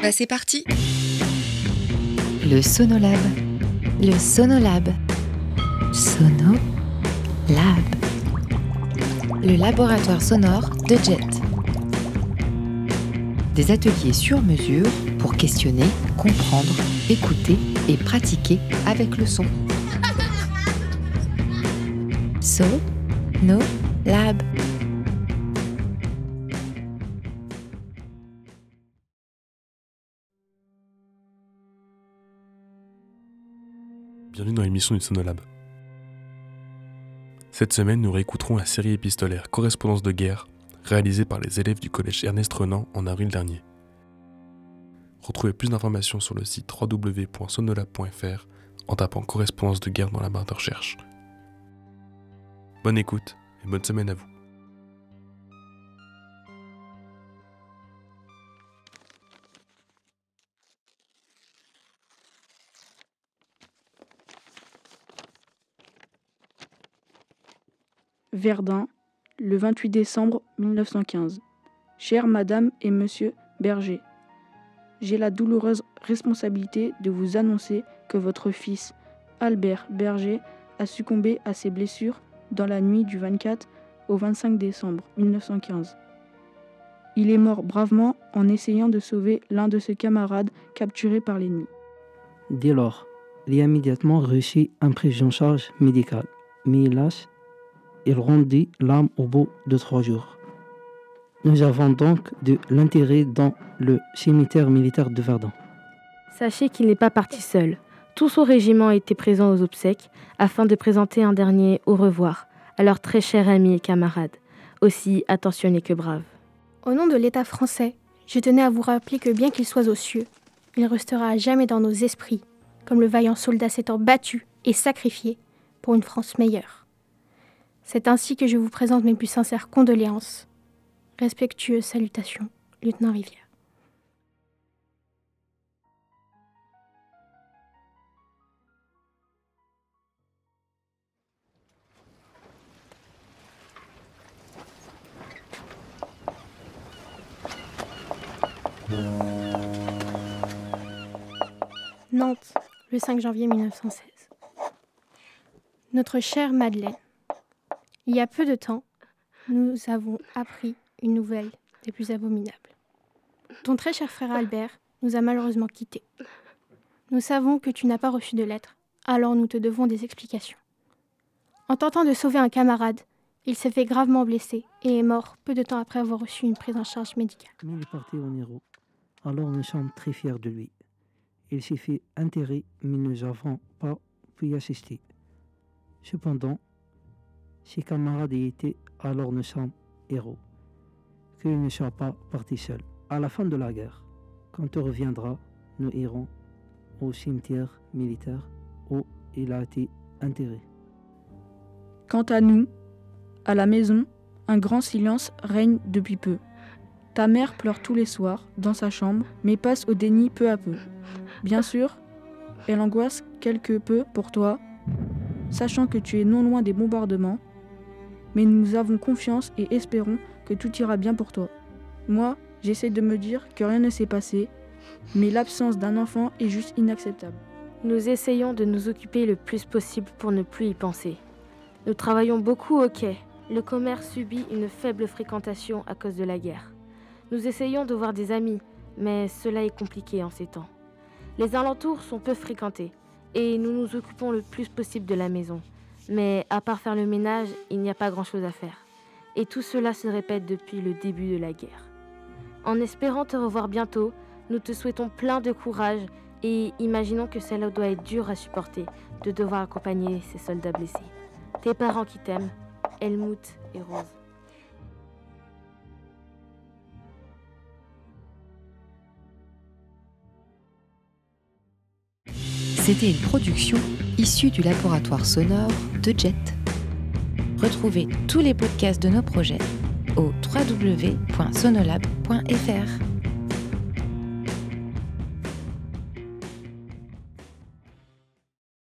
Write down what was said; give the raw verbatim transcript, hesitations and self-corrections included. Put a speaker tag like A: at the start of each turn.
A: Bah c'est parti.
B: Le Sonolab. Le Sonolab. Sonolab. Le laboratoire sonore de Jet. Des ateliers sur mesure pour questionner, comprendre, écouter et pratiquer avec le son. Sonolab.
C: Bienvenue dans l'émission du Sonolab. Cette semaine, nous réécouterons la série épistolaire Correspondance de guerre, réalisée par les élèves du collège Ernest Renan en avril dernier. Retrouvez plus d'informations sur le site w w w point sonolab point f r en tapant Correspondance de guerre dans la barre de recherche. Bonne écoute et bonne semaine à vous.
D: Verdun, le vingt-huit décembre mille neuf cent quinze. Chère Madame et Monsieur Berger, j'ai la douloureuse responsabilité de vous annoncer que votre fils, Albert Berger, a succombé à ses blessures dans la nuit du vingt-quatre au vingt-cinq décembre mille neuf cent quinze. Il est mort bravement en essayant de sauver l'un de ses camarades capturé par l'ennemi.
E: Dès lors, il a immédiatement reçu une prise en charge médicale, mais hélas, il rendit l'âme au bout de trois jours. Nous avons donc de l'enterrer dans le cimetière militaire de Verdun.
F: Sachez qu'il n'est pas parti seul. Tout son régiment était présent aux obsèques afin de présenter un dernier au revoir à leur très cher ami et camarade, aussi attentionné que brave.
G: Au nom de l'État français, je tenais à vous rappeler que bien qu'il soit aux cieux, il restera à jamais dans nos esprits, comme le vaillant soldat s'étant battu et sacrifié pour une France meilleure. C'est ainsi que je vous présente mes plus sincères condoléances. Respectueuses salutations, lieutenant Rivière. Nantes, le cinq janvier mille neuf cent seize. Notre chère Madeleine, il y a peu de temps, nous avons appris une nouvelle des plus abominables. Ton très cher frère Albert nous a malheureusement quittés. Nous savons que tu n'as pas reçu de lettre, alors nous te devons des explications. En tentant de sauver un camarade, il s'est fait gravement blesser et est mort peu de temps après avoir reçu une prise en charge médicale.
E: Mais il est parti en héros, alors nous sommes très fiers de lui. Il s'est fait enterrer, mais nous n'avons pas pu y assister. Cependant, ses camarades y étaient, alors nous sommes héros. Qu'il ne soit pas parti seul. À la fin de la guerre, quand tu reviendras, nous irons au cimetière militaire où il a été enterré.
D: Quant à nous, à la maison, un grand silence règne depuis peu. Ta mère pleure tous les soirs dans sa chambre, mais passe au déni peu à peu. Bien sûr, elle angoisse quelque peu pour toi, sachant que tu es non loin des bombardements, mais nous avons confiance et espérons que tout ira bien pour toi. Moi, j'essaie de me dire que rien ne s'est passé, mais l'absence d'un enfant est juste inacceptable.
F: Nous essayons de nous occuper le plus possible pour ne plus y penser. Nous travaillons beaucoup au quai. Le commerce subit une faible fréquentation à cause de la guerre. Nous essayons de voir des amis, mais cela est compliqué en ces temps. Les alentours sont peu fréquentés et nous nous occupons le plus possible de la maison. Mais à part faire le ménage, il n'y a pas grand-chose à faire. Et tout cela se répète depuis le début de la guerre. En espérant te revoir bientôt, nous te souhaitons plein de courage et imaginons que cela doit être dur à supporter de devoir accompagner ces soldats blessés. Tes parents qui t'aiment, Helmut et Rose.
B: C'était une production issue du laboratoire sonore de Jet. Retrouvez tous les podcasts de nos projets au w w w point sonolab point f r.